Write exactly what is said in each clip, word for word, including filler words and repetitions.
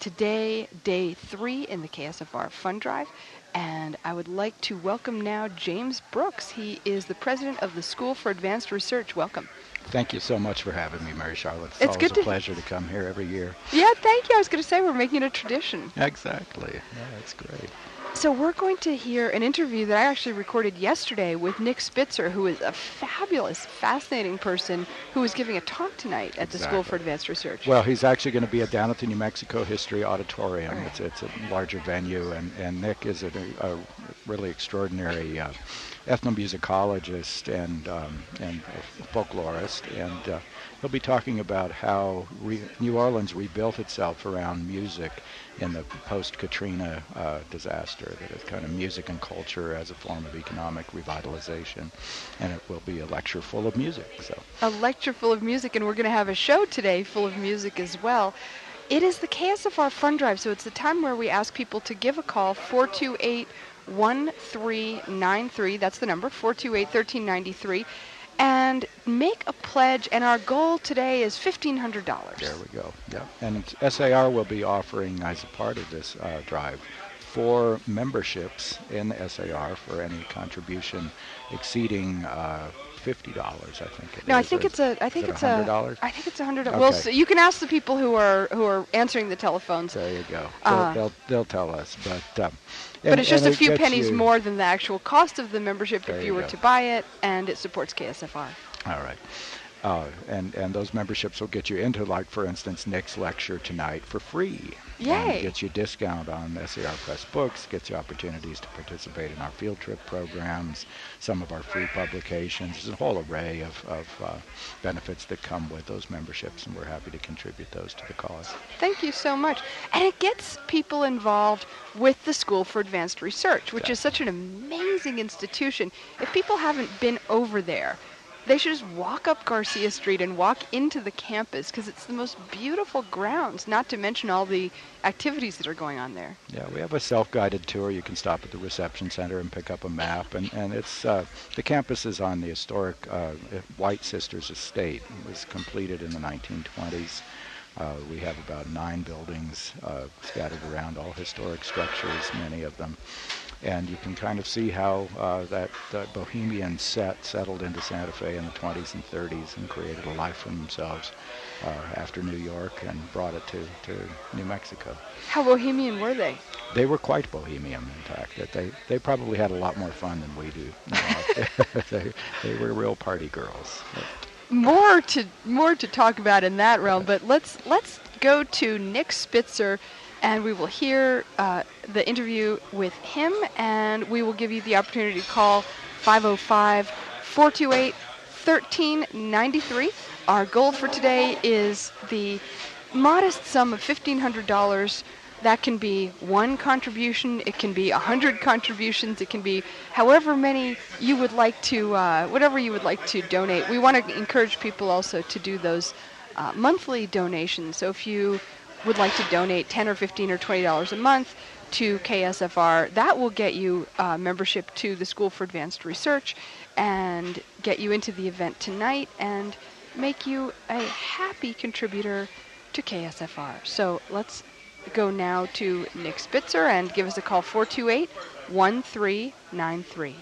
today, day three in the K S F R Fund Drive. And I would like to welcome now James Brooks. He is the president of the School for Advanced Research. Welcome. Thank you so much for having me, Mary Charlotte. It's, it's always good a to pleasure to come here every year. Yeah, thank you. I was going to say we're making it a tradition. Exactly. Yeah, that's great. So we're going to hear an interview that I actually recorded yesterday with Nick Spitzer, who is a fabulous, fascinating person who is giving a talk tonight at exactly. the School for Advanced Research. Well, he's actually going to be down at the New Mexico History Auditorium. Right. It's, it's a larger venue, and, and Nick is a, a really extraordinary uh, ethnomusicologist and um, and a folklorist, and uh, he'll be talking about how re- New Orleans rebuilt itself around music in the post-Katrina uh, disaster, that it's kind of music and culture as a form of economic revitalization, and it will be a lecture full of music. So a lecture full of music, and we're going to have a show today full of music as well. It is the K S F R Fund Drive, so it's the time where we ask people to give a call, four two eight, one three nine three, that's the number, four two eight, one three nine three, and make a pledge, and our goal today is fifteen hundred dollars. There we go. Yeah. And S A R will be offering, as a part of this uh, drive, four memberships in S A R for any contribution exceeding uh, fifty dollars, I think it no, is. I think it's a. I think it it's one hundred dollars? a. I think it's a hundred. Okay. Well, so you can ask the people who are who are answering the telephones. There you go. Uh, they'll, they'll they'll tell us, but. Um, but and, it's just and a it few gets pennies you, more than the actual cost of the membership There if you, you were go. to buy it, and it supports K S F R. All right. Uh, and, and those memberships will get you into, like, for instance, Nick's lecture tonight for free. Yay. And gets you a discount on S A R Press books, gets you opportunities to participate in our field trip programs, some of our free publications. There's a whole array of, of uh, benefits that come with those memberships, and we're happy to contribute those to the cause. Thank you so much. And it gets people involved with the School for Advanced Research, which Exactly. is such an amazing institution. If people haven't been over there, they should just walk up Garcia Street and walk into the campus, because it's the most beautiful grounds, not to mention all the activities that are going on there. Yeah, we have a self-guided tour. You can stop at the reception center and pick up a map. And, and it's uh, the campus is on the historic uh, White Sisters Estate. It was completed in the nineteen twenties. Uh, we have about nine buildings uh, scattered around, all historic structures, many of them. And you can kind of see how uh, that, that bohemian set settled into Santa Fe in the twenties and thirties and created a life for themselves uh, after New York and brought it to, to New Mexico. How bohemian were they? They were quite bohemian, in fact. That they, they probably had a lot more fun than we do. You know. they, they were real party girls. More to more to talk about in that realm, but let's let's go to Nick Spitzer, and we will hear uh, the interview with him, and we will give you the opportunity to call five oh five, four two eight, one three nine three. Our goal for today is the modest sum of fifteen hundred dollars. That can be one contribution, it can be a hundred contributions, it can be however many you would like to, uh, whatever you would like to donate. We want to encourage people also to do those uh, monthly donations. So if you would like to donate ten or fifteen or twenty dollars a month to K S F R, that will get you uh, membership to the School for Advanced Research and get you into the event tonight and make you a happy contributor to K S F R. So let's go now to Nick Spitzer and give us a call, four two eight, one three nine three.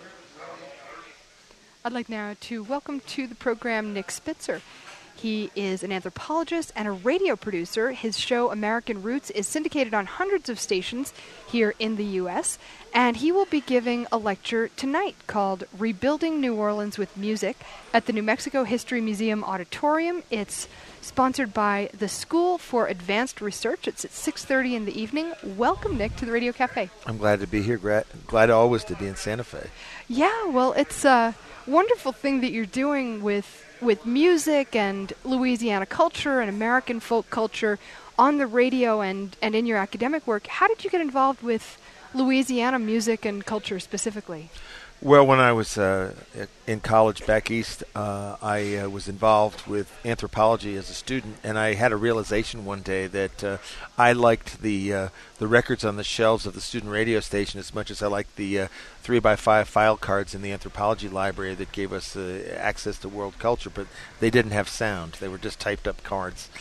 I'd like now to welcome to the program Nick Spitzer. He is an anthropologist and a radio producer. His show, American Roots, is syndicated on hundreds of stations here in the U S, and he will be giving a lecture tonight called Rebuilding New Orleans with Music at the New Mexico History Museum Auditorium. It's sponsored by the School for Advanced Research. It's at six thirty in the evening. Welcome, Nick, to the Radio Cafe. I'm glad to be here. Glad, glad always to be in Santa Fe. Yeah, well, it's a wonderful thing that you're doing with with music and Louisiana culture and American folk culture on the radio and, and in your academic work. How did you get involved with Louisiana music and culture specifically? Well, when I was uh, in college back east, uh, I uh, was involved with anthropology as a student, and I had a realization one day that uh, I liked the uh, the records on the shelves of the student radio station as much as I liked the uh, three by five file cards in the anthropology library that gave us uh, access to world culture, but they didn't have sound. They were just typed up cards.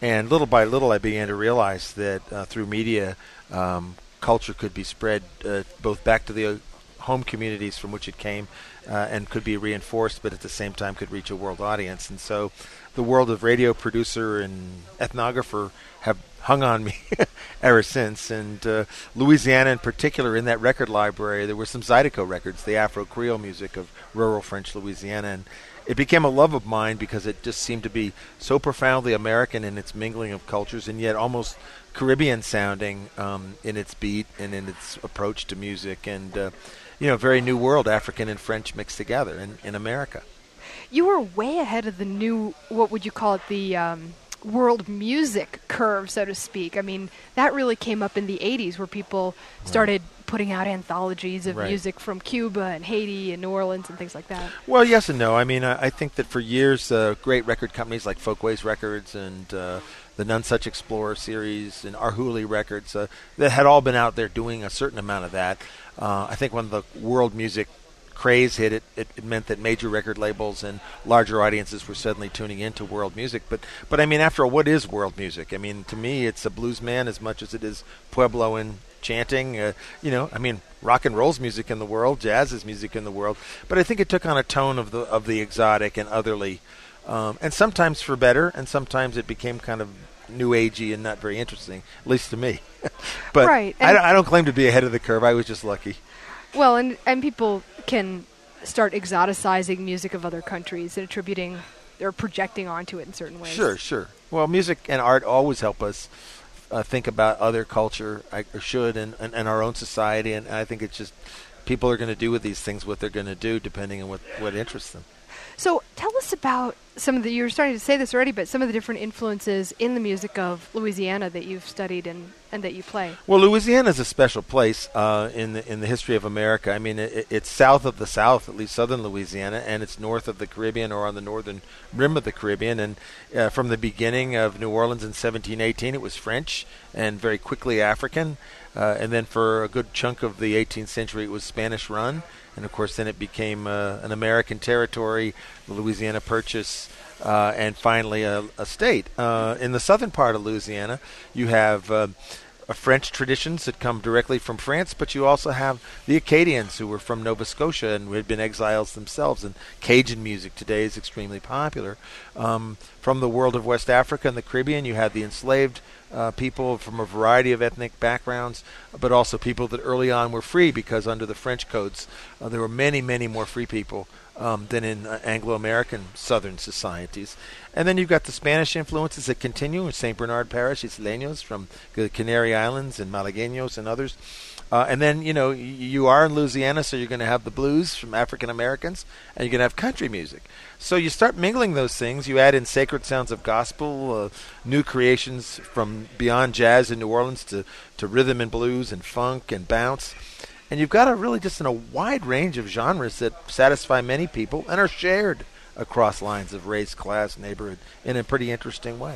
And little by little, I began to realize that uh, through media, um, culture could be spread uh, both back to the uh, home communities from which it came uh, and could be reinforced, but at the same time could reach a world audience. And so the world of radio producer and ethnographer have hung on me ever since. And uh, Louisiana in particular, in that record library, there were some Zydeco records, the Afro-Creole music of rural French Louisiana. And it became a love of mine because it just seemed to be so profoundly American in its mingling of cultures and yet almost Caribbean sounding um, in its beat and in its approach to music. And, uh, you know, very new world, African and French mixed together in, in America. You were way ahead of the new, what would you call it, the um, world music curve, so to speak. I mean, that really came up in the eighties where people started right. putting out anthologies of right. music from Cuba and Haiti and New Orleans and things like that. Well, yes and no. I mean, I, I think that for years, uh, great record companies like Folkways Records and uh, the None Such Explorer series and Arhoolie Records, uh, that had all been out there doing a certain amount of that. Uh, I think when the world music craze hit, it, it, it meant that major record labels and larger audiences were suddenly tuning into world music. But, but I mean, after all, what is world music? I mean, to me, it's a blues man as much as it is Pueblo and chanting. Uh, you know, I mean, rock and roll's music in the world, jazz is music in the world. But I think it took on a tone of the of the exotic and otherly, um, and sometimes for better, and sometimes it became kind of new agey and not very interesting, at least to me. But right. I, I don't claim to be ahead of the curve. I was just lucky. Well, and, and people can start exoticizing music of other countries and attributing or projecting onto it in certain ways. Sure, sure. Well, music and art always help us uh, think about other culture, I, or should, and, and, and our own society. And I think it's just people are going to do with these things what they're going to do depending on what, what interests them. So tell us about some of the, you were starting to say this already, but some of the different influences in the music of Louisiana that you've studied and, and that you play. Well, Louisiana is a special place uh, in the in the history of America. I mean, it, it's south of the South, at least southern Louisiana, and it's north of the Caribbean or on the northern rim of the Caribbean. And uh, from the beginning of New Orleans in seventeen eighteen, it was French and very quickly African. Uh, and then for a good chunk of the eighteenth century, it was Spanish run. And, of course, then it became uh, an American territory, the Louisiana Purchase, uh, and finally a, a state. Uh, in the southern part of Louisiana, you have uh, French traditions that come directly from France, but you also have the Acadians who were from Nova Scotia and who had been exiles themselves. And Cajun music today is extremely popular. Um, from the world of West Africa and the Caribbean, you had the enslaved Uh, people from a variety of ethnic backgrounds, but also people that early on were free because under the French codes uh, there were many, many more free people um, than in uh, Anglo-American southern societies. And then you've got the Spanish influences that continue in Saint Bernard Parish, Isleños from the Canary Islands and Malagueños and others. Uh, and then, you know, y- you are in Louisiana, so you're going to have the blues from African Americans, and you're going to have country music. So you start mingling those things. You add in sacred sounds of gospel, uh, new creations from beyond jazz in New Orleans to, to rhythm and blues and funk and bounce. And you've got a really just in a wide range of genres that satisfy many people and are shared across lines of race, class, neighborhood in a pretty interesting way.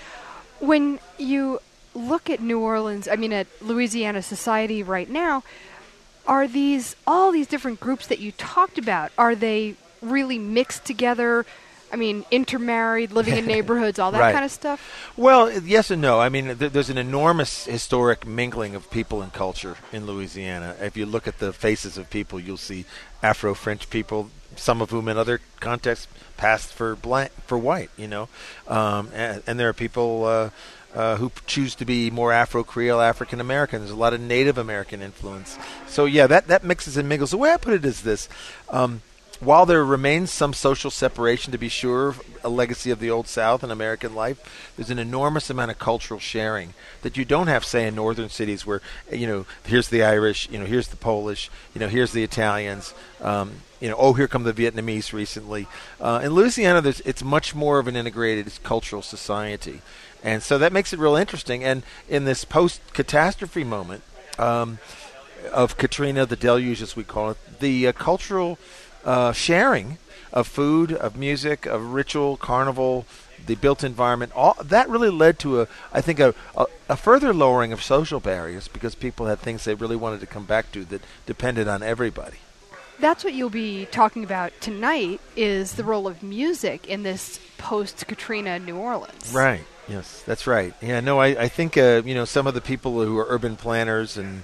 When you look at New Orleans, I mean at Louisiana society right now, are these, all these different groups that you talked about, are they really mixed together? I mean, intermarried, living in neighborhoods, all that right. kind of stuff? Well, yes and no. I mean, th- there's an enormous historic mingling of people and culture in Louisiana. If you look at the faces of people, you'll see Afro-French people, some of whom in other contexts passed for blank, for white, you know. Um, and, and there are people uh, uh, who choose to be more Afro-Creole, African-American. There's a lot of Native American influence. So, yeah, that, that mixes and mingles. The way I put it is this. Um, While there remains some social separation, to be sure, a legacy of the Old South in American life, there's an enormous amount of cultural sharing that you don't have, say, in northern cities where, you know, here's the Irish, you know, here's the Polish, you know, here's the Italians, um, you know, oh, here come the Vietnamese recently. Uh, in Louisiana, there's, it's much more of an integrated cultural society. And so that makes it real interesting. And in this post-catastrophe moment um, of Katrina, the deluge, as we call it, the uh, cultural Uh, sharing of food, of music, of ritual, carnival, the built environment, all that really led to a, I think, a, a, a further lowering of social barriers because people had things they really wanted to come back to that depended on everybody. That's what you'll be talking about tonight, is the role of music in this post-Katrina New Orleans. Right, Yes, that's right. Yeah, no, I, I think, uh, you know, some of the people who are urban planners and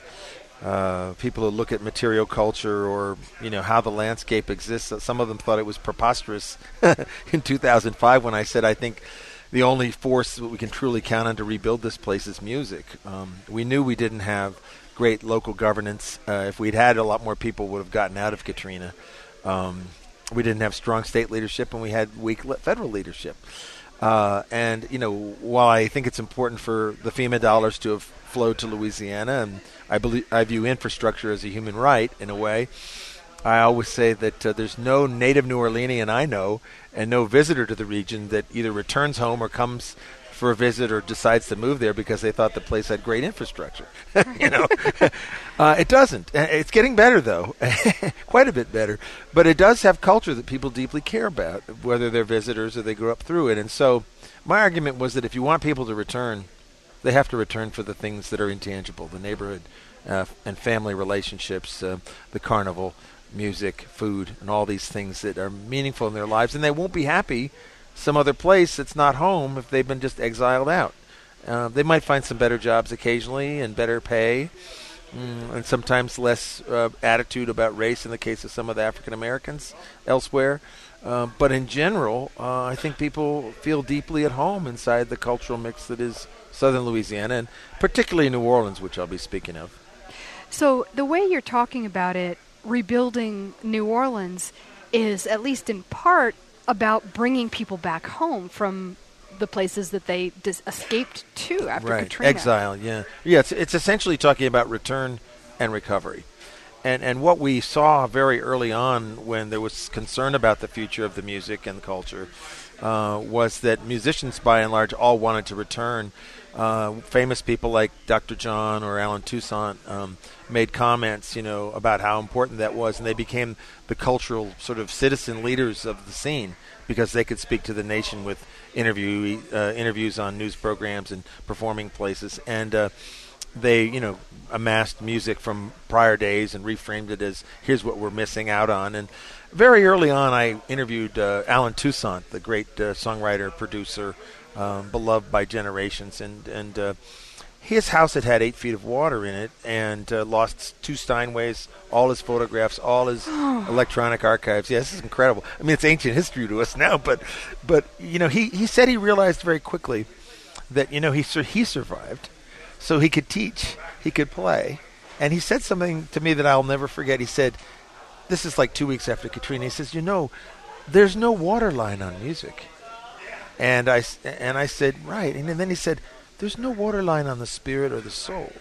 uh, people who look at material culture or, you know, how the landscape exists, some of them thought it was preposterous in two thousand five when I said I think the only force that we can truly count on to rebuild this place is music. Um, we knew we didn't have great local governance. Uh, if we'd had, a lot more people would have gotten out of Katrina. Um, we didn't have strong state leadership, and we had weak le- federal leadership. Uh, and, you know, while I think it's important for the FEMA dollars to have flowed to Louisiana, and I believe I view infrastructure as a human right in a way, I always say that uh, there's no native New Orleanian I know and no visitor to the region that either returns home or comes for a visit or decides to move there because they thought the place had great infrastructure. you know, uh, it doesn't. It's getting better, though, quite a bit better. But it does have culture that people deeply care about, whether they're visitors or they grew up through it. And so my argument was that if you want people to return, they have to return for the things that are intangible, the neighborhood uh, and family relationships, uh, the carnival, music, food, and all these things that are meaningful in their lives. And they won't be happy some other place that's not home if they've been just exiled out. Uh, they might find some better jobs occasionally and better pay, mm, and sometimes less uh, attitude about race in the case of some of the African Americans elsewhere. Uh, but in general, uh, I think people feel deeply at home inside the cultural mix that is southern Louisiana, and particularly New Orleans, which I'll be speaking of. So the way you're talking about it, rebuilding New Orleans, is at least in part about bringing people back home from the places that they dis- escaped to after right. Katrina. Exile, yeah. Yeah, it's, it's essentially talking about return and recovery. And and what we saw very early on when there was concern about the future of the music and the culture uh, was that musicians, by and large, all wanted to return. Uh, famous people like Doctor John or Alan Toussaint um, made comments, you know, about how important that was, and they became the cultural sort of citizen leaders of the scene because they could speak to the nation with interview uh, interviews on news programs and performing places, and uh, they, you know, amassed music from prior days and reframed it as here's what we're missing out on. And very early on, I interviewed uh, Alan Toussaint, the great uh, songwriter, producer, um, beloved by generations, and and uh, his house had had eight feet of water in it and uh, lost two Steinways, all his photographs, all his electronic archives. Yeah, this is incredible. I mean, it's ancient history to us now, but but you know, he, he said he realized very quickly that, you know, he sur- he survived, so he could teach, he could play, and he said something to me that I'll never forget. He said, this is like two weeks after Katrina. He says, you know, there's no water line on music. And I, and I said, right. And then he said, there's no water line on the spirit or the soul.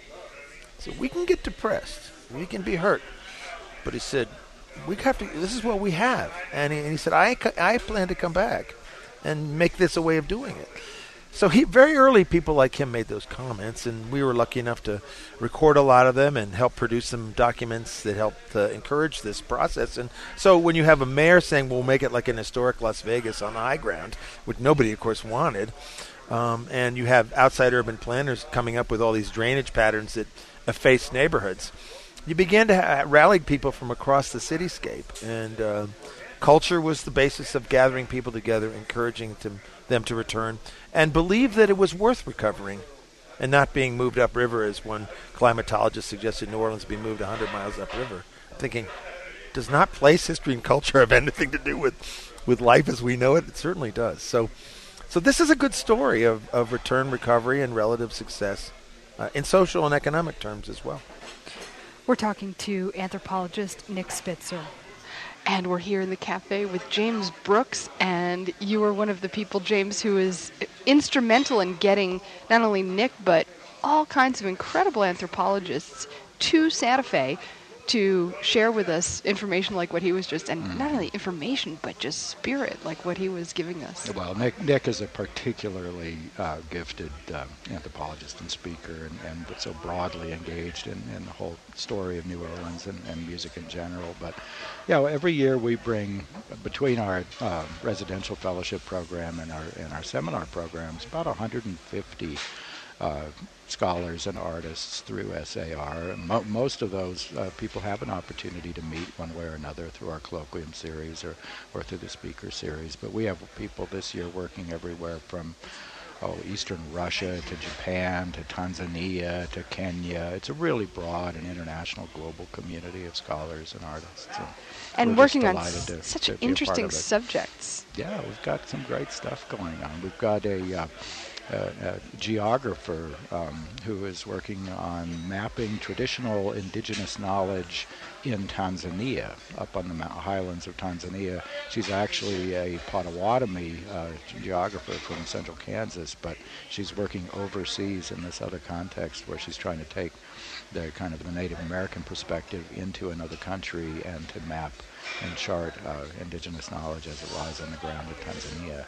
So we can get depressed. We can be hurt. But he said, we have to, this is what we have. And he, and he said, I, I plan to come back and make this a way of doing it. So he, very early, people like him made those comments, and we were lucky enough to record a lot of them and help produce some documents that helped uh, encourage this process. And so when you have a mayor saying, we'll make it like an historic Las Vegas on the high ground, which nobody, of course, wanted, um, and you have outside urban planners coming up with all these drainage patterns that efface neighborhoods, you began to ha- rally people from across the cityscape. And uh, culture was the basis of gathering people together, encouraging to, them to return, and believe that it was worth recovering and not being moved upriver, as one climatologist suggested New Orleans be moved one hundred miles upriver. Thinking, does not place, history, and culture have anything to do with, with life as we know it? It certainly does. So so this is a good story of, of return, recovery, and relative success uh, in social and economic terms as well. We're talking to anthropologist Nick Spitzer. And we're here in the cafe with James Brooks, and you are one of the people, James, who is instrumental in getting not only Nick, but all kinds of incredible anthropologists to Santa Fe to share with us information like what he was just, and mm. not only information, but just spirit, like what he was giving us. Well, Nick, Nick is a particularly uh, gifted uh, anthropologist and speaker, and, and so broadly engaged in, in the whole story of New Orleans and, and music in general. But, yeah, you know, every year we bring, between our uh, residential fellowship program and our, and our seminar programs, about one hundred fifty uh, scholars and artists through S A R. Mo- most of those uh, people have an opportunity to meet one way or another through our colloquium series or, or through the speaker series. But we have people this year working everywhere from oh, Eastern Russia to Japan to Tanzania to Kenya. It's a really broad and international global community of scholars and artists. And, and working on s- to, such to interesting subjects. Yeah, we've got some great stuff going on. We've got a... Uh, A, a geographer um, who is working on mapping traditional indigenous knowledge in Tanzania, up on the mount- highlands of Tanzania. She's actually a Potawatomi uh, geographer from central Kansas, but she's working overseas in this other context where she's trying to take the kind of the Native American perspective into another country and to map and chart uh, indigenous knowledge as it lies on the ground in Tanzania.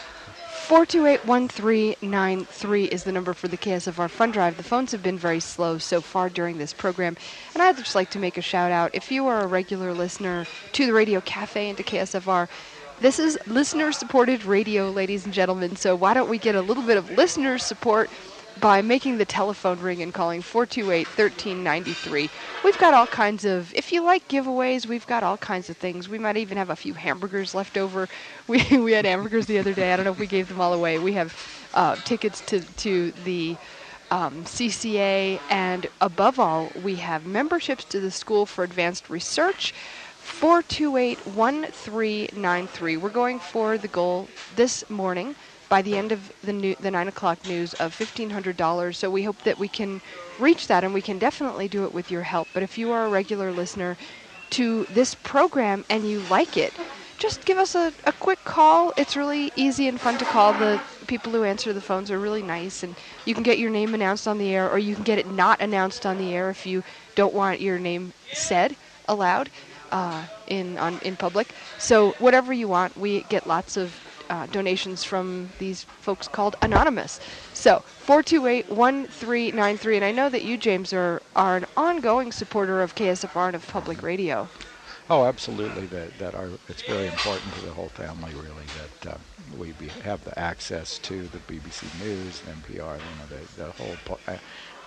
four two eight, one three nine three is the number for the K S F R Fund Drive. The phones have been very slow so far during this program. And I'd just like to make a shout out. If you are a regular listener to the Radio Cafe and to K S F R, this is listener-supported radio, ladies and gentlemen. So why don't we get a little bit of listener support by making the telephone ring and calling four two eight, one three nine three. We've got all kinds of, if you like giveaways, we've got all kinds of things. We might even have a few hamburgers left over. We we had hamburgers the other day. I don't know if we gave them all away. We have uh, tickets to, to the um, C C A, and above all, we have memberships to the School for Advanced Research. four two eight, one three nine three. We're going for the goal this morning by the end of the new, the nine o'clock news of fifteen hundred dollars. So we hope that we can reach that, and we can definitely do it with your help. But if you are a regular listener to this program and you like it, just give us a, a quick call. It's really easy and fun to call. The people who answer the phones are really nice, and you can get your name announced on the air, or you can get it not announced on the air if you don't want your name said aloud uh, in on in public. So whatever you want, we get lots of Uh, donations from these folks called Anonymous. So four two eight, one three nine three. And I know that you, James, are, are an ongoing supporter of K S F R and of public radio. Oh, absolutely. That that are it's very important to the whole family, really, that uh, we be, have the access to the B B C News, N P R, you know, the, the whole po- uh,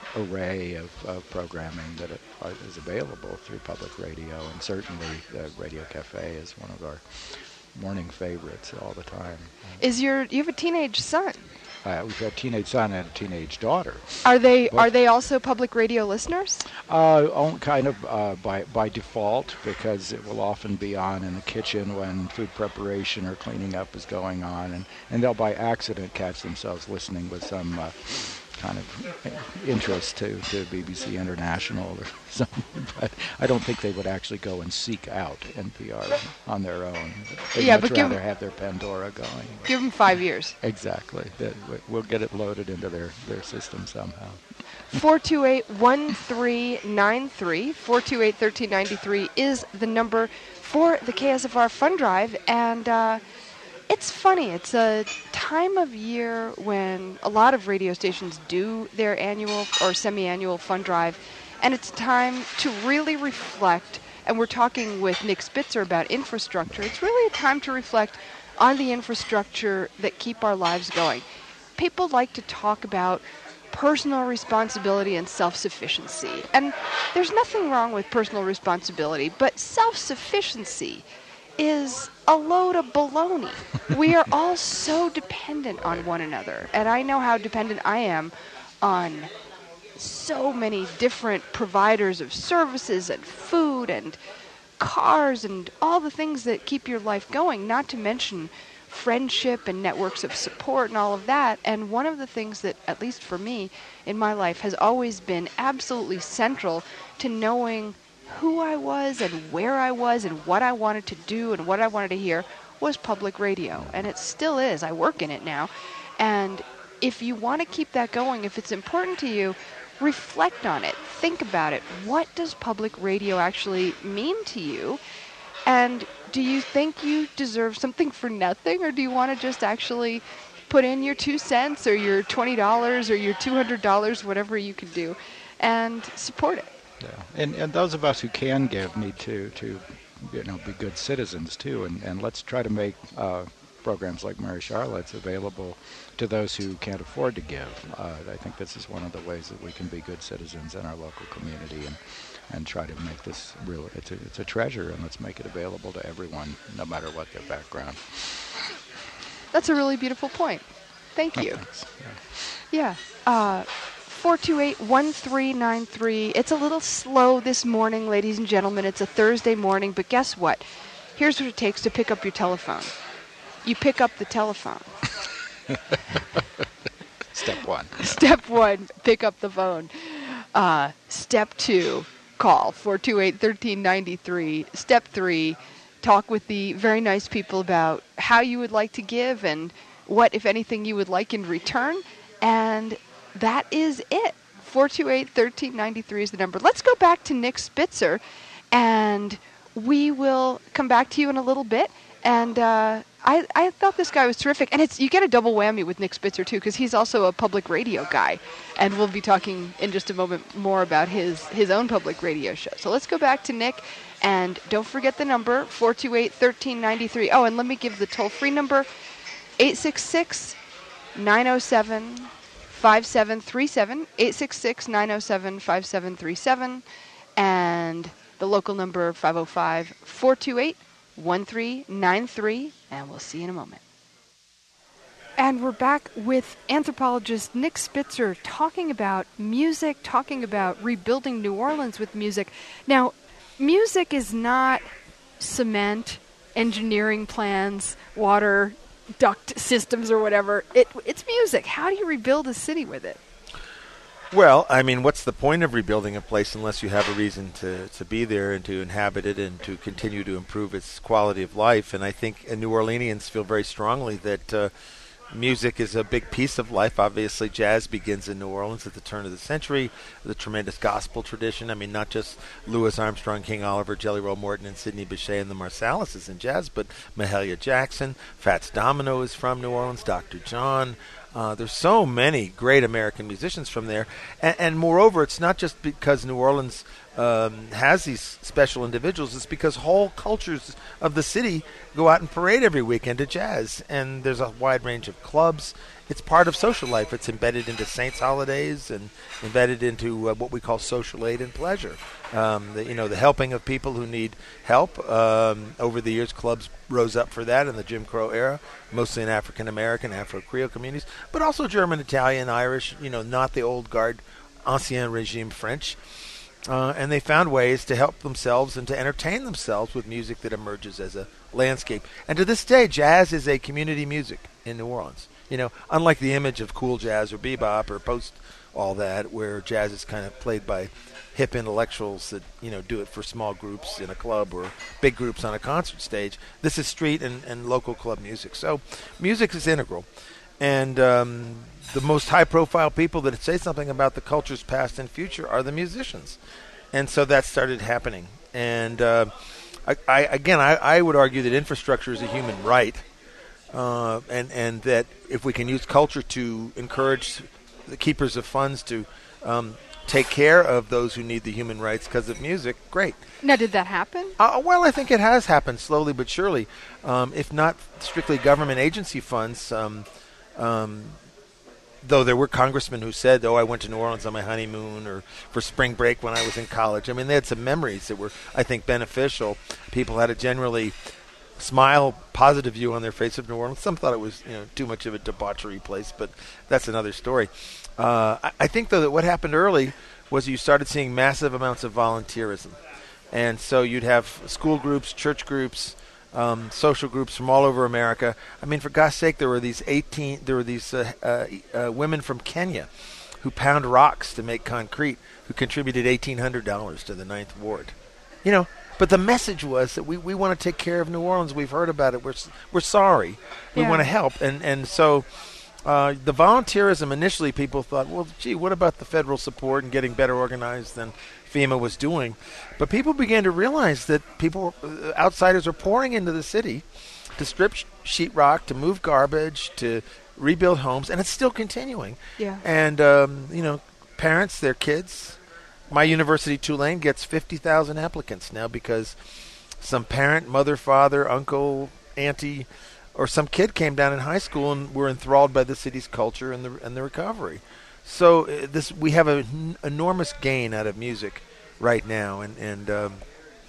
array of, of programming that it, uh, is available through public radio. And certainly the Radio Cafe is one of our morning favorites all the time. Is your you have a teenage son? Uh, we've got a teenage son and a teenage daughter. Are they Both, are they also public radio listeners? Uh, on, kind of uh, by by default, because it will often be on in the kitchen when food preparation or cleaning up is going on, and, and they'll by accident catch themselves listening with some uh, kind of interest to, to B B C International or something. But I don't think they would actually go and seek out N P R on their own. They'd yeah, much but rather give, have their Pandora going. Give them five years. Exactly. We'll get it loaded into their, their system somehow. four two eight, one three nine three. four two eight, one three nine three is the number for the K S F R Fund Drive. And uh, it's funny. It's a time of year when a lot of radio stations do their annual or semi-annual fund drive. And it's time to really reflect. And we're talking with Nick Spitzer about infrastructure. It's really a time to reflect on the infrastructure that keep our lives going. People like to talk about personal responsibility and self-sufficiency. And there's nothing wrong with personal responsibility, but self-sufficiency is a load of baloney. We are all so dependent on one another. And I know how dependent I am on so many different providers of services and food and cars and all the things that keep your life going, not to mention friendship and networks of support and all of that. And one of the things that, at least for me, in my life has always been absolutely central to knowing who I was and where I was and what I wanted to do and what I wanted to hear was public radio. And it still is. I work in it now. And if you want to keep that going, if it's important to you, reflect on it. Think about it. What does public radio actually mean to you? And do you think you deserve something for nothing, or do you want to just actually put in your two cents or your twenty dollars or your two hundred dollars, whatever you can do, and support it? Yeah, and and those of us who can give need to to you know be good citizens too, and and let's try to make uh, programs like Mary Charlotte's available to those who can't afford to give. Uh, I think this is one of the ways that we can be good citizens in our local community and and try to make this real. It's a, it's a treasure, and let's make it available to everyone, no matter what their background. That's a really beautiful point. Thank you. Thanks. Yeah. Uh, four two eight, one three nine three. It's a little slow this morning, ladies and gentlemen. It's a Thursday morning, but guess what? Here's what it takes to pick up your telephone. You pick up the telephone. Step one. Step one, pick up the phone. Uh, step two, call four two eight, one three nine three. Step three, talk with the very nice people about how you would like to give and what, if anything, you would like in return. And that is it. four two eight, one three nine three is the number. Let's go back to Nick Spitzer, and we will come back to you in a little bit. And uh, I, I thought this guy was terrific. And it's you get a double whammy with Nick Spitzer, too, because he's also a public radio guy. And we'll be talking in just a moment more about his, his own public radio show. So let's go back to Nick. And don't forget the number, four two eight, one three nine three. Oh, and let me give the toll-free number, eight six six, nine oh seven, five seven three seven, eight six six, nine oh seven, five seven three seven, and the local number, five oh five, four two eight, one three nine three, and we'll see you in a moment. And we're back with anthropologist Nick Spitzer talking about music, talking about rebuilding New Orleans with music. Now, music is not cement, engineering plans, water, duct systems or whatever. It, it's music. How do you rebuild a city with it? Well, I mean, what's the point of rebuilding a place unless you have a reason to, to be there and to inhabit it and to continue to improve its quality of life? And I think uh, New Orleanians feel very strongly that uh, music is a big piece of life. Obviously, jazz begins in New Orleans at the turn of the century, the tremendous gospel tradition. I mean, not just Louis Armstrong, King Oliver, Jelly Roll Morton, and Sidney Bechet and the Marsalises in jazz, but Mahalia Jackson, Fats Domino is from New Orleans, Doctor John. Uh, there's so many great American musicians from there. And, and moreover, it's not just because New Orleans um, has these special individuals. It's because whole cultures of the city go out and parade every weekend to jazz. And there's a wide range of clubs. It's part of social life. It's embedded into Saints' holidays and embedded into uh, what we call social aid and pleasure. Um, the, you know, the helping of people who need help. Um, over the years, clubs rose up for that in the Jim Crow era, mostly in African-American, Afro-Creole communities, but also German, Italian, Irish, you know, not the old guard, Ancien Regime French. Uh, and they found ways to help themselves and to entertain themselves with music that emerges as a landscape. And to this day, jazz is a community music in New Orleans. You know, unlike the image of cool jazz or bebop or post all that, where jazz is kind of played by hip intellectuals that, you know, do it for small groups in a club or big groups on a concert stage. This is street and, and local club music. So music is integral. And um, the most high-profile people that say something about the culture's past and future are the musicians. And so that started happening. And uh, I, I, again, I, I would argue that infrastructure is a human right. Uh, and, and that if we can use culture to encourage the keepers of funds to um, take care of those who need the human rights because of music, great. Now, did that happen? Uh, well, I think it has happened slowly but surely. Um, if not strictly government agency funds, um, um, though there were congressmen who said, oh, I went to New Orleans on my honeymoon or for spring break when I was in college. I mean, they had some memories that were, I think, beneficial. People had a generally smile, positive view on their face of New Orleans. Some thought it was, you know, too much of a debauchery place, but that's another story. Uh, I, I think, though, that what happened early was you started seeing massive amounts of volunteerism. And so you'd have school groups, church groups, um, social groups from all over America. I mean, for God's sake, there were these eighteen, there were these uh, uh, uh, women from Kenya who pound rocks to make concrete, who contributed eighteen hundred dollars to the Ninth Ward. You know, but the message was that we, we want to take care of New Orleans. We've heard about it. We're we're sorry. We Yeah. want to help. And and so uh, the volunteerism, initially people thought, well, gee, what about the federal support and getting better organized than FEMA was doing? But people began to realize that people, uh, outsiders are pouring into the city to strip sh- sheetrock, to move garbage, to rebuild homes, and it's still continuing. Yeah. And, um, you know, parents, their kids... My university, Tulane, gets fifty thousand applicants now because some parent, mother, father, uncle, auntie, or some kid came down in high school and were enthralled by the city's culture and the and the recovery. So uh, this we have an enormous gain out of music right now, and and um,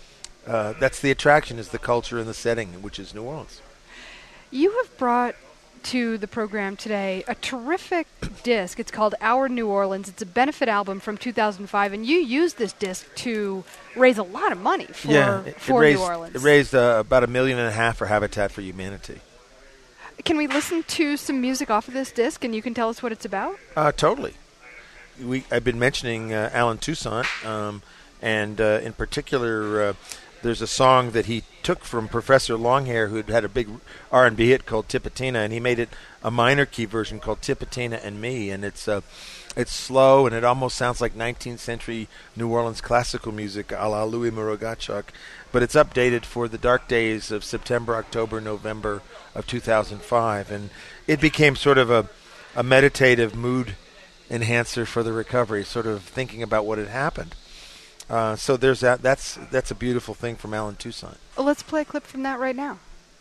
uh, that's the attraction, is the culture and the setting, which is New Orleans. You have brought to the program today a terrific disc. It's called Our New Orleans. It's a benefit album from two thousand five, and you used this disc to raise a lot of money for, yeah, it, for it raised, New Orleans. It raised uh, about a million and a half for Habitat for Humanity. Can we listen to some music off of this disc, and you can tell us what it's about? Uh, totally. We I've been mentioning uh, Alan Toussaint, um, and uh, in particular, uh, there's a song that he took from Professor Longhair, who had a big R and B hit called Tipatina, and he made it a minor key version called Tipatina and Me, and it's uh, it's slow, and it almost sounds like nineteenth century New Orleans classical music a la Louis Mouragachok, but it's updated for the dark days of September, October, November of two thousand five, and it became sort of a, a meditative mood enhancer for the recovery, sort of thinking about what had happened. Uh, so there's that. That's that's a beautiful thing from Alan Toussaint. Well, let's play a clip from that right now.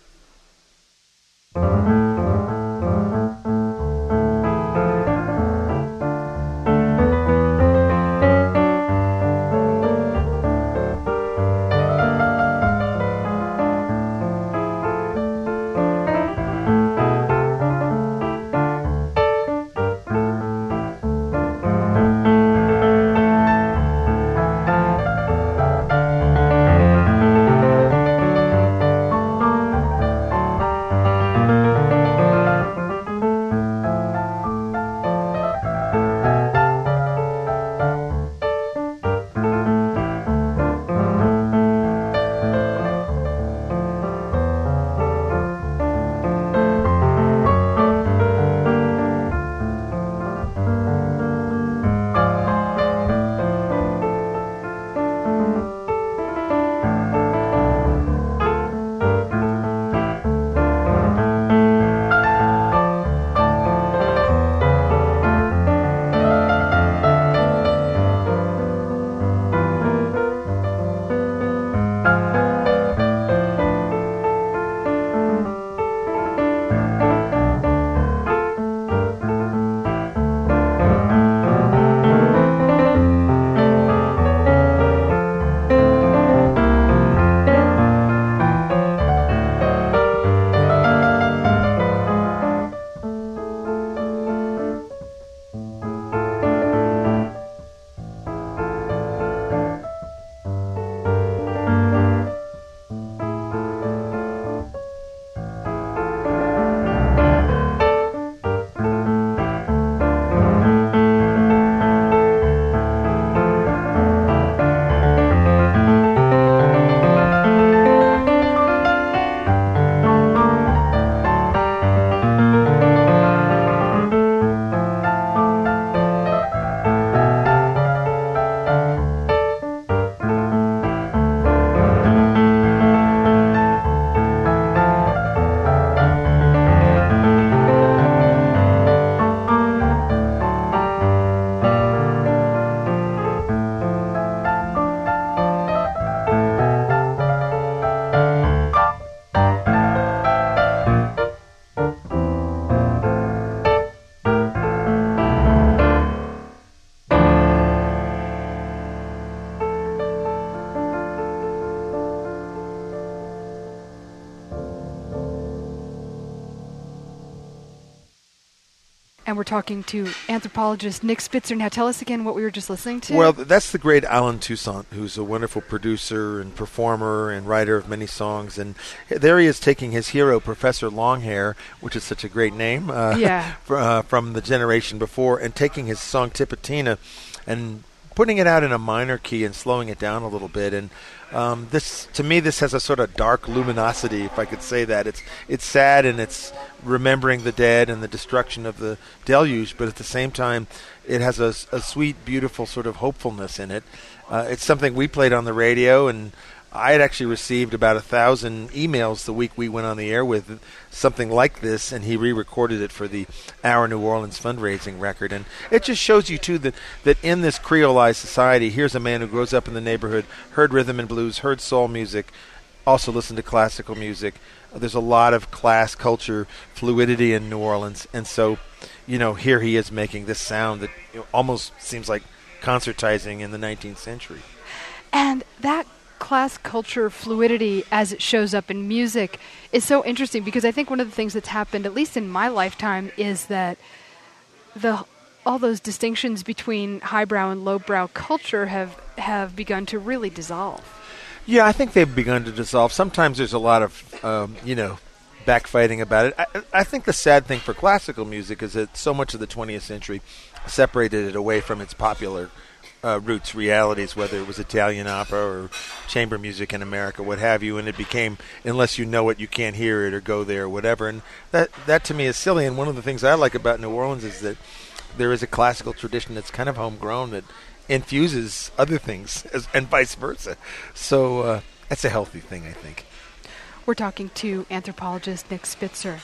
And we're talking to anthropologist Nick Spitzer. Now tell us again what we were just listening to. Well, that's the great Alan Toussaint, who's a wonderful producer and performer and writer of many songs. And there he is taking his hero, Professor Longhair, which is such a great name, uh, yeah. for, uh, from the generation before, and taking his song Tipatina and putting it out in a minor key and slowing it down a little bit. And um, this, to me, this has a sort of dark luminosity, if I could say that. It's it's sad and it's remembering the dead and the destruction of the deluge, but at the same time, it has a, a sweet, beautiful sort of hopefulness in it. Uh, it's something we played on the radio, and I had actually received about a thousand emails the week we went on the air with something like this, and he re-recorded it for the Our New Orleans fundraising record. And it just shows you, too, that, that in this creolized society, here's a man who grows up in the neighborhood, heard rhythm and blues, heard soul music, also listened to classical music. There's a lot of class, culture, fluidity in New Orleans. And so, you know, here he is making this sound that you know, almost seems like concertizing in the nineteenth century. And that class culture fluidity as it shows up in music is so interesting, because I think one of the things that's happened, at least in my lifetime, is that the all those distinctions between highbrow and lowbrow culture have, have begun to really dissolve. Yeah, I think they've begun to dissolve. Sometimes there's a lot of, um, you know, backfighting about it. I, I think the sad thing for classical music is that so much of the twentieth century separated it away from its popular uh, roots, realities, whether it was Italian opera or chamber music in America, what have you, and it became, unless you know it, you can't hear it or go there or whatever. And that, that to me is silly. And one of the things I like about New Orleans is that there is a classical tradition that's kind of homegrown that infuses other things, as, and vice versa. So uh, that's a healthy thing, I think. We're talking to anthropologist Nick Spitzer.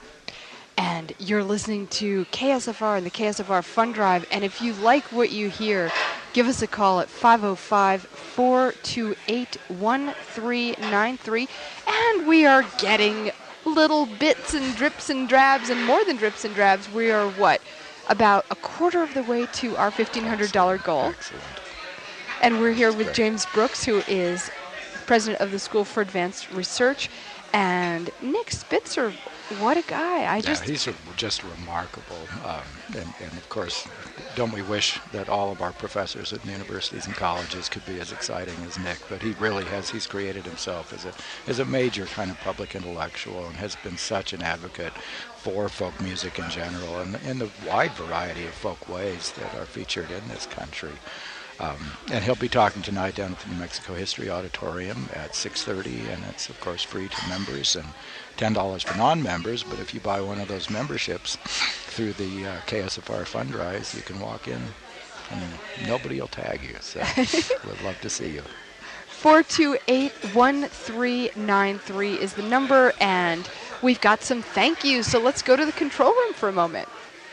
And you're listening to K S F R and the K S F R Fund Drive. And if you like what you hear, give us a call at five oh five, four two eight, one three nine three. And we are getting little bits and drips and drabs, and more than drips and drabs. We are, what, about a quarter of the way to our fifteen hundred dollars goal. Excellent. And we're here That's with great. James Brooks, who is president of the School for Advanced Research, and Nick Spitzer. What a guy. I Yeah, just he's a, just remarkable. Um, and, and, of course, don't we wish that all of our professors at the universities and colleges could be as exciting as Nick? But he really has. He's created himself as a, as a major kind of public intellectual, and has been such an advocate for folk music in general, and in the wide variety of folk ways that are featured in this country. Um, and he'll be talking tonight down at the New Mexico History Auditorium at six thirty, and it's, of course, free to members and ten dollars for non-members. But if you buy one of those memberships through the uh, K S F R Fund Drive, you can walk in and nobody will tag you. So we'd love to see you. four two eight, one three nine three is the number, and we've got some thank yous. So let's go to the control room for a moment.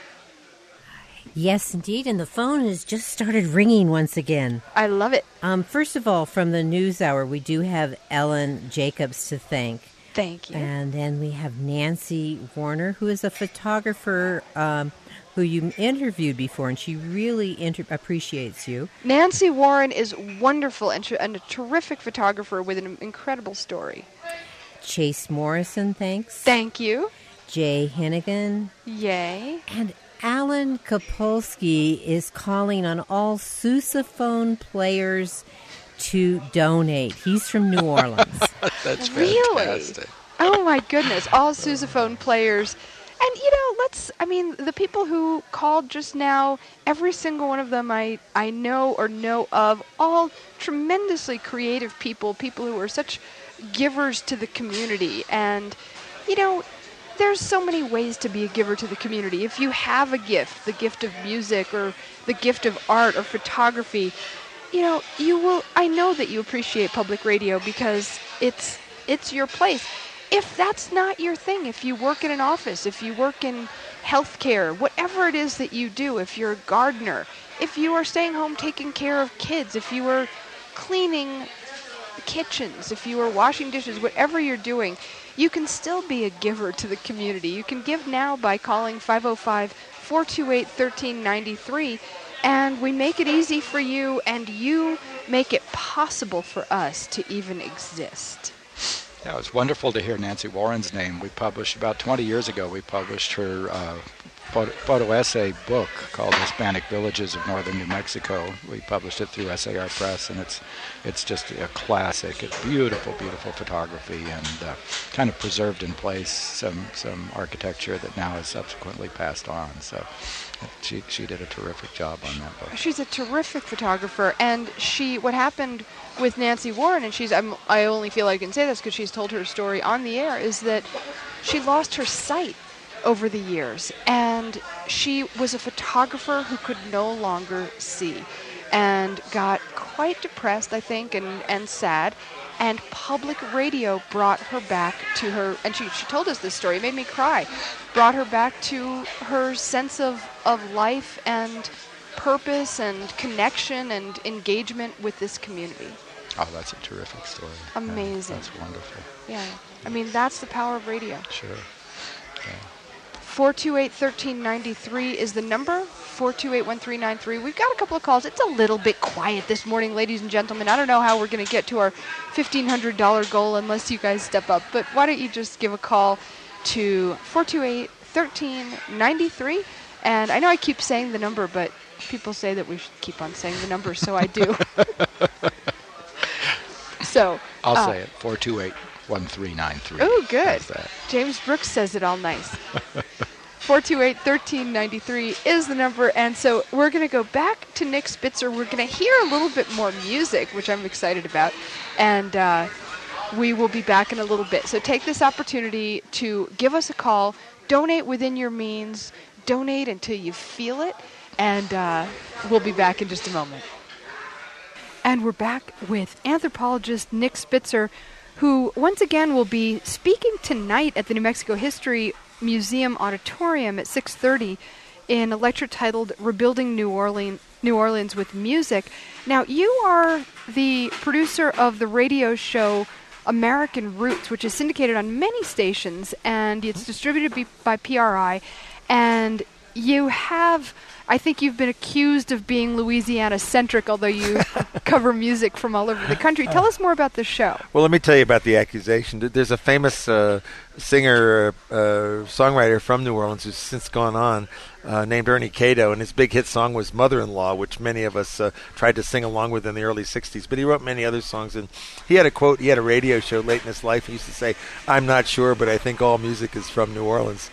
Yes, indeed, and the phone has just started ringing once again. I love it. Um, first of all, from the News Hour, we do have Ellen Jacobs to thank. Thank you. And then we have Nancy Warner, who is a photographer um, who you interviewed before, and she really inter- appreciates you. Nancy Warren is wonderful and, tr- and a terrific photographer with an incredible story. Chase Morrison, thanks. Thank you. Jay Hennigan. Yay. And Alan Kapolsky is calling on all sousaphone players to donate. He's from New Orleans. That's Really? fantastic. Oh my goodness, all sousaphone players. And you know, let's, I mean, the people who called just now, every single one of them I, I know or know of, all tremendously creative people, people who are such givers to the community. And, you know, there's so many ways to be a giver to the community. If you have a gift, the gift of music or the gift of art or photography, you know, you will, I know that you appreciate public radio because it's it's your place. If that's not your thing, if you work in an office, if you work in healthcare, whatever it is that you do, if you're a gardener, if you are staying home taking care of kids, if you are cleaning kitchens, if you are washing dishes, whatever you're doing, you can still be a giver to the community. You can give now by calling five oh five, four two eight, one three nine three, and we make it easy for you, and you make it possible for us to even exist. Yeah, it was wonderful to hear Nancy Warren's name. We published, about twenty years ago, we published her uh, photo, photo essay book called Hispanic Villages of Northern New Mexico. We published it through S A R Press, and it's it's just a classic. It's beautiful, beautiful photography, and uh, kind of preserved in place some, some architecture that now is subsequently passed on. So she she did a terrific job on that book. She's a terrific photographer, and she, what happened with Nancy Warren, and she's, I'm, I only feel I can say this because she's told her story on the air, is that she lost her sight over the years, and she was a photographer who could no longer see, and got quite depressed, I think, and, and sad, and public radio brought her back to her, and she, she told us this story, it made me cry, brought her back to her sense of, of life and purpose and connection and engagement with this community. Oh, that's a terrific story. Amazing. Yeah, that's wonderful. Yeah. I mean, that's the power of radio. Sure. Yeah. four two eight, one three nine three is the number, four two eight, one three nine three. We've got a couple of calls. It's a little bit quiet this morning, ladies and gentlemen. I don't know how we're going to get to our fifteen hundred dollars goal unless you guys step up, but why don't you just give a call to four two eight, one three nine three. And I know I keep saying the number, but people say that we should keep on saying the number, so I do. so I'll uh, say it, four two eight, one three nine three. Oh, good. How's that? James Brooks says it all nice. four two eight, one three nine three is the number, and so we're going to go back to Nick Spitzer. We're going to hear a little bit more music, which I'm excited about, and uh, we will be back in a little bit. So take this opportunity to give us a call, donate within your means, donate until you feel it, and uh, we'll be back in just a moment. And we're back with anthropologist Nick Spitzer, who once again will be speaking tonight at the New Mexico History Museum Auditorium at six thirty in a lecture titled Rebuilding New Orleans, New Orleans with Music. Now, you are the producer of the radio show American Roots, which is syndicated on many stations, and it's distributed by P R I. And you have, I think you've been accused of being Louisiana-centric, although you cover music from all over the country. Tell us more about this show. Well, let me tell you about the accusation. There's a famous uh, singer, uh, songwriter from New Orleans who's since gone on, uh, named Ernie Cato, and his big hit song was Mother-in-Law, which many of us uh, tried to sing along with in the early sixties. But he wrote many other songs, and he had a quote, he had a radio show late in his life. He used to say, "I'm not sure, but I think all music is from New Orleans."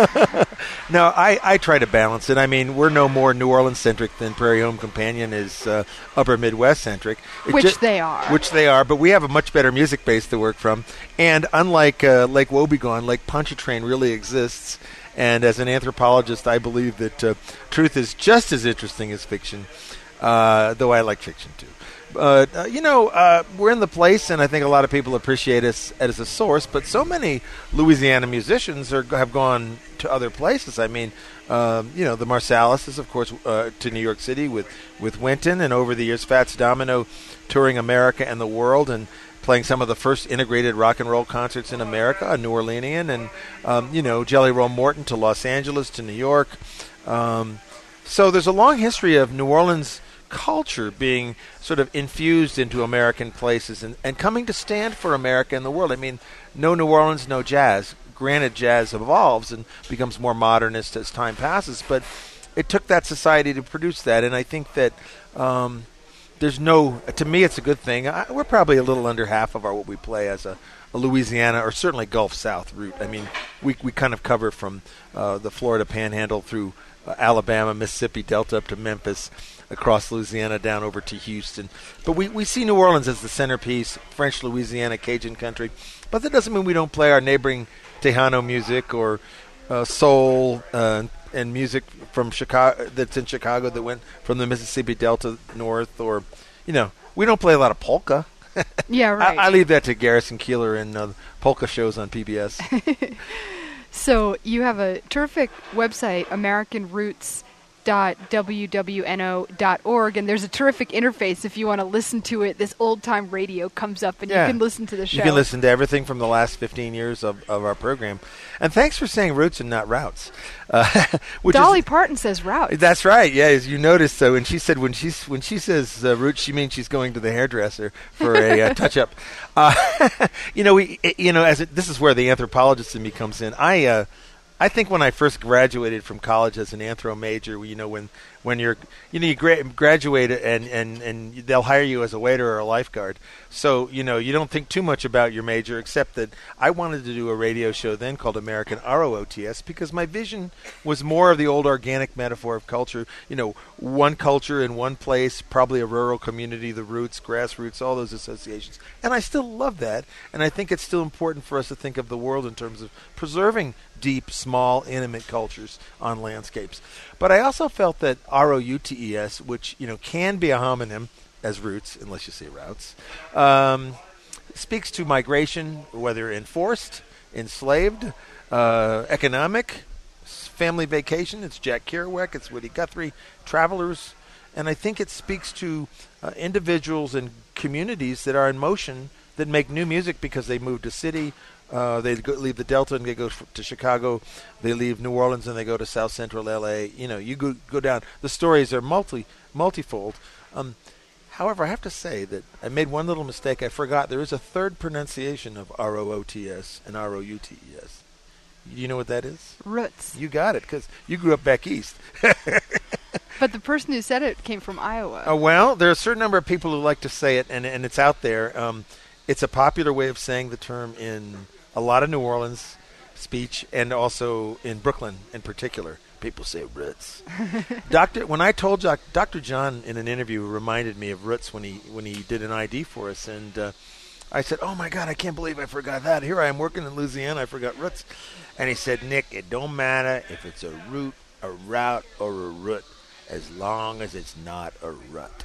Now, I, I try to balance it. I mean, we're no more New Orleans-centric than Prairie Home Companion is uh, Upper Midwest-centric. It which just, they are. Which they are, but we have a much better music base to work from. And unlike uh, Lake Wobegon, Lake Pontchartrain really exists. And as an anthropologist, I believe that uh, truth is just as interesting as fiction, uh, though I like fiction too. But, uh, you know, uh, we're in the place, and I think a lot of people appreciate us as a source, but so many Louisiana musicians are, have gone to other places. I mean, um, you know, the Marsalises, of course, uh, to New York City with, with Wynton, and over the years, Fats Domino touring America and the world, and playing some of the first integrated rock and roll concerts in America, a New Orleanian, and, um, you know, Jelly Roll Morton to Los Angeles, to New York. Um, so there's a long history of New Orleans culture being sort of infused into American places and, and coming to stand for America in the world. I mean, no New Orleans, no jazz. Granted, jazz evolves and becomes more modernist as time passes, but it took that society to produce that, and I think that um, there's no, to me it's a good thing. I, we're probably a little under half of our what we play as a, a Louisiana or certainly Gulf South route. I mean, we we kind of cover from uh, the Florida Panhandle through uh, Alabama, Mississippi Delta up to Memphis, across Louisiana down over to Houston. But we, we see New Orleans as the centerpiece, French Louisiana, Cajun country. But that doesn't mean we don't play our neighboring Tejano music or uh, soul uh, and music from Chicago that's in Chicago that went from the Mississippi Delta north, or, you know, we don't play a lot of polka. Yeah, right. I, I leave that to Garrison Keillor and uh, polka shows on P B S. So you have a terrific website, American Roots dot w w n o dot org, and there's a terrific interface if you want to listen to it. This old-time radio comes up, and yeah. you can listen to the show. You can listen to everything from the last fifteen years of, of our program. And thanks for saying roots and not routes. Uh, which Dolly is, Parton says routes. That's right, yeah, as you noticed. So when she said when she's when she says uh, roots, she means she's going to the hairdresser for a uh, touch-up. Uh, you know, we you know as it, this is where the anthropologist in me comes in. I. Uh, I think when I first graduated from college as an anthro major, you know, when, when you're, you know, you gra- graduate and, and, and they'll hire you as a waiter or a lifeguard. So, you know, you don't think too much about your major, except that I wanted to do a radio show then called American R O O T S because my vision was more of the old organic metaphor of culture. You know, one culture in one place, probably a rural community, the roots, grassroots, all those associations. And I still love that. And I think it's still important for us to think of the world in terms of preserving deep, small, intimate cultures on landscapes. But I also felt that R O U T E S, which, you know, can be a homonym as roots, unless you say routes, um, speaks to migration, whether enforced, enslaved, uh, economic, family vacation. It's Jack Kerouac, it's Woody Guthrie, travelers. And I think it speaks to uh, individuals and communities that are in motion that make new music because they moved to city Uh, they go, leave the Delta and they go f- to Chicago. They leave New Orleans and they go to South Central L A. You know, you go go down. The stories are multi multifold. Um, however, I have to say that I made one little mistake. I forgot there is a third pronunciation of R O O T S and R O U T E S. You know what that is? Roots. You got it, because you grew up back east. But the person who said it came from Iowa. Uh, well, there are a certain number of people who like to say it, and, and it's out there. Um, it's a popular way of saying the term in a lot of New Orleans speech, and also in Brooklyn in particular. People say roots. Doctor, when I told Doc, Doctor John in an interview reminded me of roots when he when he did an I D for us, and uh, I said, "Oh my God, I can't believe I forgot that. Here I am working in Louisiana, I forgot roots." And he said, "Nick, it don't matter if it's a root, a route, or a root, as long as it's not a rut."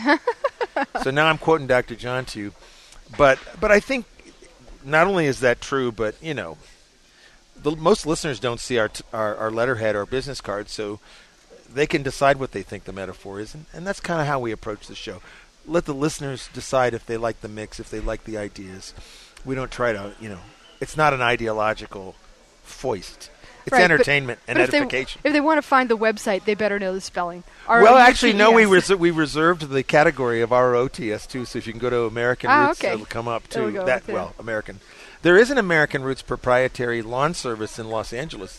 So now I'm quoting Doctor John to you, but but I think not only is that true, but you know. The, most listeners don't see our, t- our our letterhead or business card, so they can decide what they think the metaphor is, and, and that's kind of how we approach the show. Let the listeners decide if they like the mix, if they like the ideas. We don't try to, you know, it's not an ideological foist. It's Right, but- entertainment and but if they- edification. If they want to find the website, they better know the spelling. Well, actually, no, we R O U T E S. res- we reserved the category of R O T S too, so if you can go to American Ah, Roots, okay. it'll come up It'll too. go That up there. well, American. There is an American Roots proprietary lawn service in Los Angeles.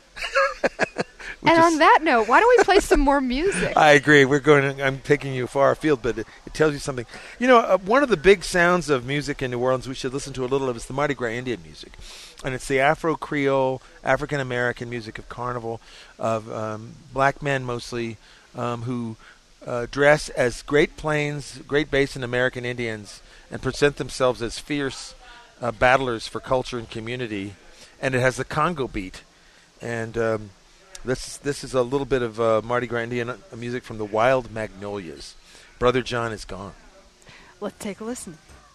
Which And is- on that note, why don't we play some more music? I agree. We're going. I'm taking you far afield, but it, it tells you something. You know, uh, one of the big sounds of music in New Orleans we should listen to a little of is the Mardi Gras Indian music, and it's the Afro-Creole, African-American music of carnival, of um, black men mostly, um, who uh, dress as Great Plains, Great Basin American Indians, and present themselves as fierce uh, battlers for culture and community. And it has the Congo beat, and um, This this is a little bit of uh, Mardi Gras Indian uh, music from the Wild Magnolias. Brother John is gone. Let's take a listen.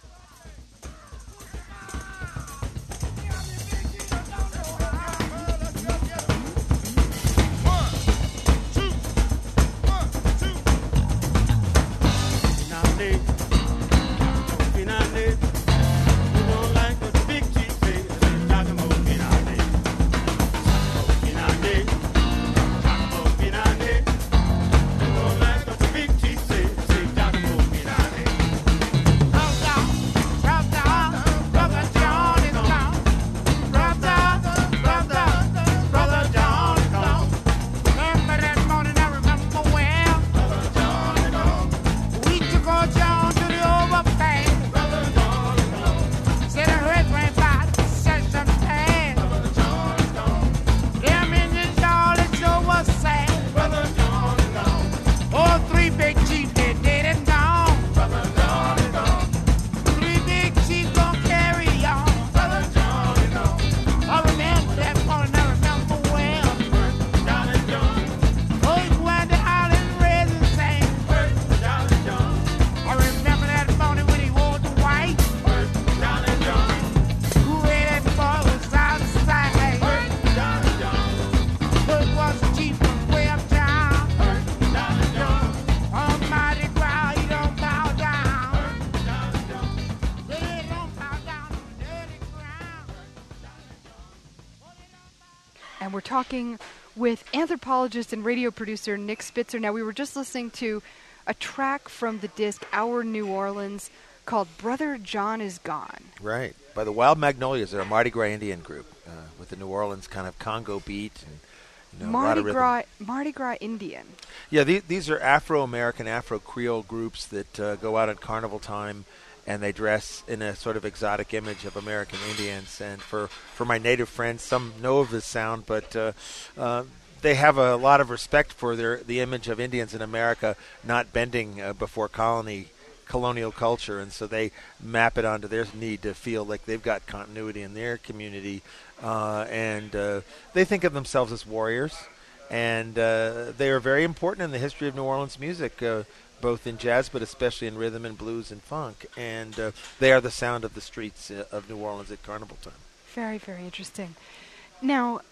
And we're talking with anthropologist and radio producer Nick Spitzer. Now, we were just listening to a track from the disc Our New Orleans called Brother John is Gone. Right. By the Wild Magnolias. They're a Mardi Gras Indian group uh, with the New Orleans kind of Congo beat. And, you know, a lot Mardi of rhythm. Gras, Mardi Gras Indian. Yeah, the, these are Afro-American, Afro-Creole groups that uh, go out at carnival time, and they dress in a sort of exotic image of American Indians. And for, for my native friends, some know of this sound, but uh, uh, they have a lot of respect for their the image of Indians in America not bending uh, before colony colonial culture, and so they map it onto their need to feel like they've got continuity in their community, uh, and uh, they think of themselves as warriors, and uh, they are very important in the history of New Orleans music, uh, both in jazz but especially in rhythm and blues and funk, and uh, they are the sound of the streets uh, of New Orleans at carnival time. Very, very interesting. Now,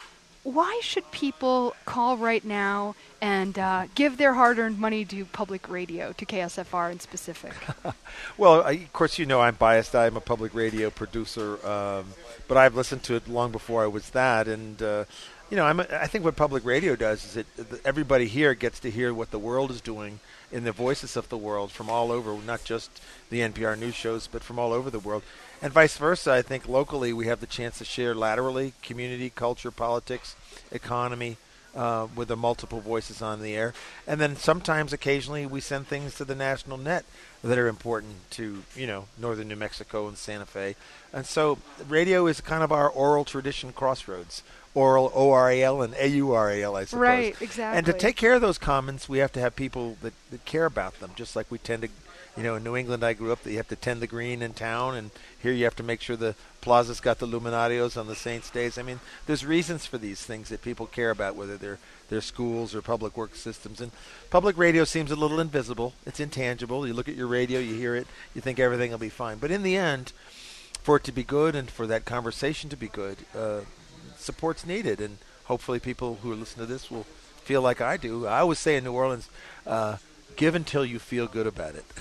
why should people call right now and uh, give their hard-earned money to public radio, to K S F R in specific? Well, I, of course, you know I'm biased. I'm a public radio producer, um, but I've listened to it long before I was that. And, uh, you know, I'm a, I think what public radio does is it everybody here gets to hear what the world is doing in the voices of the world from all over, not just the N P R news shows, but from all over the world. And vice versa, I think locally we have the chance to share laterally community, culture, politics, economy, uh, with the multiple voices on the air. And then sometimes, occasionally, we send things to the national net that are important to, you know, northern New Mexico and Santa Fe. And so radio is kind of our oral tradition crossroads. Oral, O R A L, and A U R A L, I suppose. Right, exactly. And to take care of those commons, we have to have people that, that care about them, just like we tend to, you know, in New England I grew up, that you have to tend the green in town, and here you have to make sure the plaza's got the Luminarios on the Saints' days. I mean, there's reasons for these things that people care about, whether they're, they're schools or public works systems. And public radio seems a little invisible. It's intangible. You look at your radio, you hear it, you think everything will be fine. But in the end, for it to be good and for that conversation to be good, uh, support's needed, and hopefully people who are listening to this will feel like I do. I always say in New Orleans, uh, give until you feel good about it.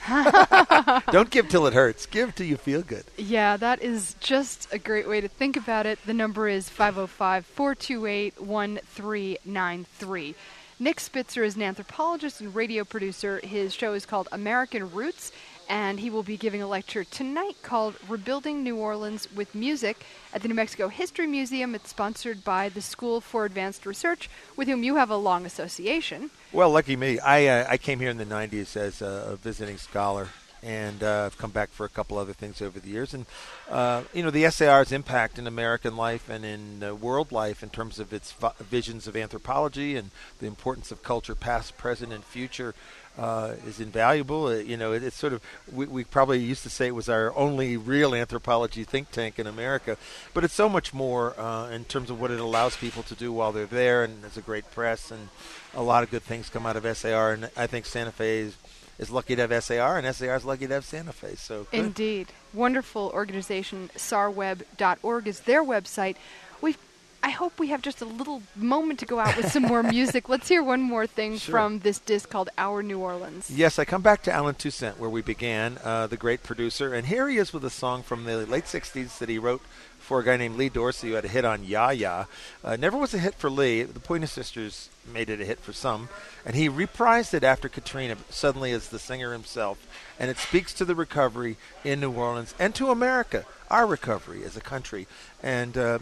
Don't give till it hurts. Give till you feel good. Yeah, that is just a great way to think about it. The number is five oh five, four two eight, one three nine three. Nick Spitzer is an anthropologist and radio producer. His show is called American Roots, and he will be giving a lecture tonight called Rebuilding New Orleans with Music at the New Mexico History Museum. It's sponsored by the School for Advanced Research, with whom you have a long association. Well, lucky me. I uh, I came here in the nineties as a visiting scholar, and uh, I've come back for a couple other things over the years. And, uh, you know, the S A R's impact in American life and in uh, world life in terms of its v- visions of anthropology and the importance of culture, past, present, and future, Uh, is invaluable. Uh, you know, it, it's sort of, we, we probably used to say it was our only real anthropology think tank in America, but it's so much more uh, in terms of what it allows people to do while they're there, and there's a great press, and a lot of good things come out of S A R, and I think Santa Fe is, is lucky to have S A R, and S A R is lucky to have Santa Fe. So good. Indeed. Wonderful organization. S A R web dot org is their website. We've I hope we have just a little moment to go out with some more music. Let's hear one more thing Sure. from this disc called Our New Orleans. Yes, I come back to Alan Toussaint, where we began, uh, the great producer. And here he is with a song from the late sixties that he wrote for a guy named Lee Dorsey, who had a hit on Ya Ya. Uh, never was a hit for Lee. The Pointer Sisters made it a hit for some. And he reprised it after Katrina, suddenly as the singer himself. And it speaks to the recovery in New Orleans and to America, our recovery as a country. And uh,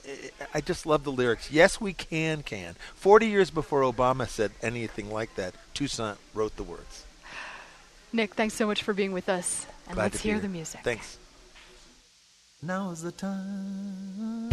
I just love the lyrics. Yes, we can, can. Forty years before Obama said anything like that, Toussaint wrote the words. Nick, thanks so much for being with us. And Glad let's to be hear here. the music. Thanks. Now is the time.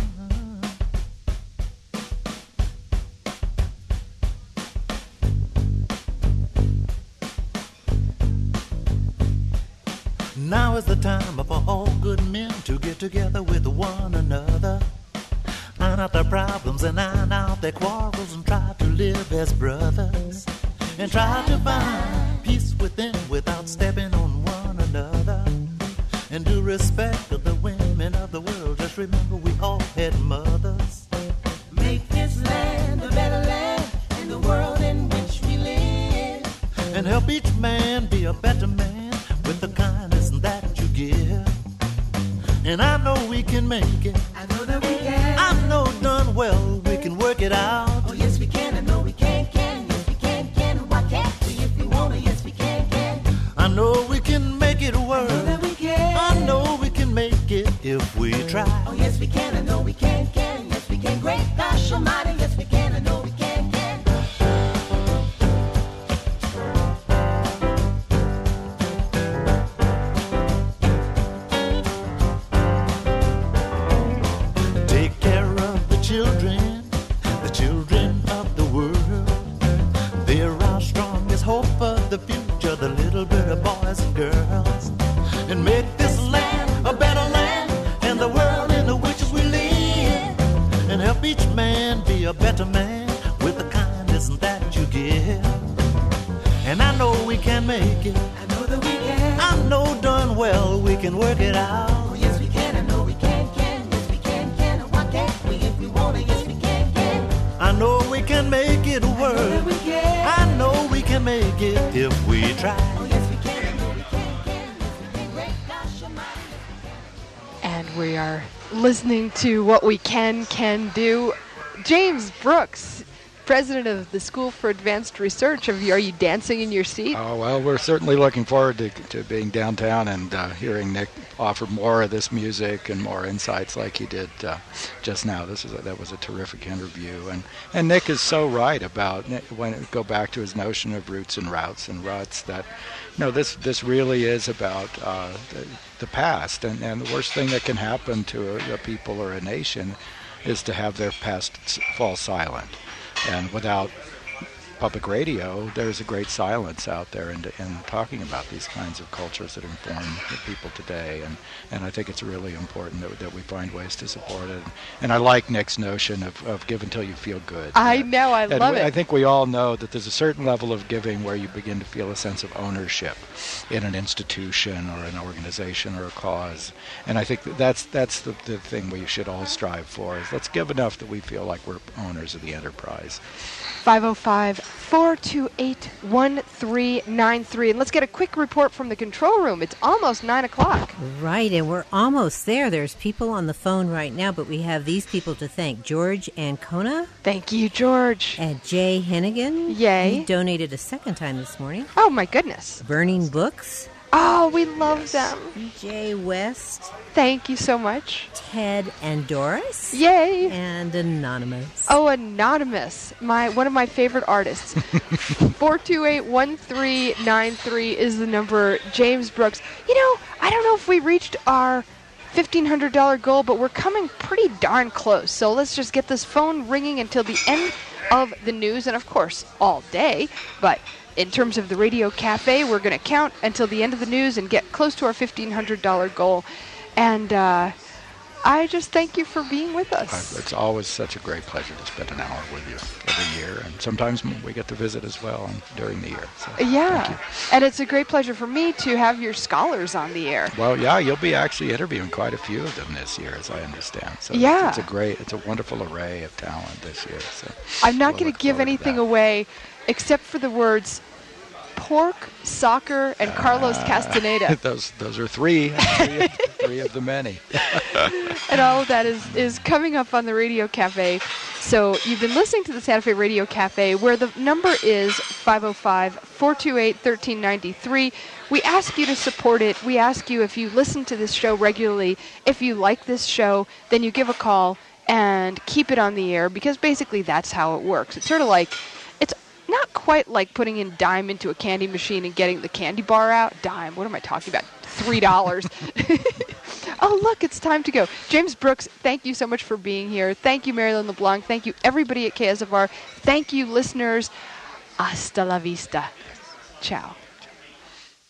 Now is the time for all good men to get together with one another, iron out their problems and iron out their quarrels, and try to live as brothers, and try to find peace within without stepping on one another, and do respect of the women of the world. Just remember we all had mothers. Make this land a better land in the world in which we live, and help each man be a better man with the kindness that you give. And I know we can make it. I know that we can. I know done well we can work it out. Oh yes we can. I know we can, can. Yes we can, can. Why can't we if we want to? Yes we can, can. I know we can make it work. I know that we can. I know we can make it if we try. Oh yes we can. I know we can, can. Yes we can. Great gosh almighty. Yes we can. I know we can, can. Take care of the children, the children of the world. They're our strongest hope for the future, the little bit of boys and girls. And make this land a better land, and the world in which we live. And help each man be a better man with the kindness that you give. And I know we can make it. I know that we can. I know done well we can work it out. Oh yes we can. I know we can, can. Yes we can, can. Why can't we if we want to? Yes we can, can. it work. we can. I know we can make it if we try. Oh, yes, we can. No, we can, can. Yes, we can. Great gosh almighty. And we are listening to What We Can Can Do. James Brooks, president of the School for Advanced Research. Have you, are you dancing in your seat? Oh, well, we're certainly looking forward to, to being downtown and uh, hearing Nick offer more of this music and more insights like he did uh, just now. This is a, that was a terrific interview. And, and Nick is so right about, when go back to his notion of roots and routes and ruts, that, you know, this, this really is about uh, the, the past. And, and the worst thing that can happen to a, a people or a nation is to have their past s- fall silent. And without public radio, there's a great silence out there in, in talking about these kinds of cultures that inform the people today. And, and I think it's really important that, that we find ways to support it. And I like Nick's notion of, of give until you feel good. I Uh, know, I and love we- it. I think we all know that there's a certain level of giving where you begin to feel a sense of ownership in an institution or an organization or a cause. And I think that that's, that's the, the thing we should all strive for, is let's give enough that we feel like we're owners of the enterprise. five oh five, four two eight, one three nine three. And let's get a quick report from the control room. It's almost nine o'clock. Right, and we're almost there. There's people on the phone right now, but we have these people to thank. George Ancona Thank you, George. and Jay Hennigan. Yay. He donated a second time this morning. Oh, my goodness. Burning Books, Oh, we love them. Jay West, Thank you so much. Ted and Doris, Yay. and Anonymous. Oh, Anonymous, my one of my favorite artists. four two eight, one three nine three is the number. James Brooks. You know, I don't know if we reached our fifteen hundred dollars goal, but we're coming pretty darn close. So let's just get this phone ringing until the end of the news, and of course, all day. But in terms of the Radio Cafe, we're going to count until the end of the news and get close to our fifteen hundred dollars goal. And uh, I just thank you for being with Uh, us. It's always such a great pleasure to spend an hour with you every year, and sometimes we get to visit as well during the year. So thank Yeah, you. and it's a great pleasure for me to have your scholars on the air. Well, yeah, you'll be actually interviewing quite a few of them this year, as I understand. So Yeah. it's, it's a great, it's a wonderful array of talent this year. So I'm not we'll going look to give forward to anything that. away except for the words pork, soccer, and Carlos Castaneda. those, those are three, three, of, three of the many. And all of that is, is coming up on the Radio Cafe. So you've been listening to the Santa Fe Radio Cafe, where the number is five oh five, four two eight, one three nine three. We ask you to support it. We ask you, if you listen to this show regularly, if you like this show, then you give a call and keep it on the air, because basically that's how it works. It's sort of like, it's not quite like putting in dime into a candy machine and getting the candy bar out. Dime, what am I talking about? Three dollars. Oh, look, it's time to go. James Brooks, thank you so much for being here. Thank you, Marilyn LeBlanc. Thank you, everybody at K S F R. Thank you, listeners. Hasta la vista. Ciao.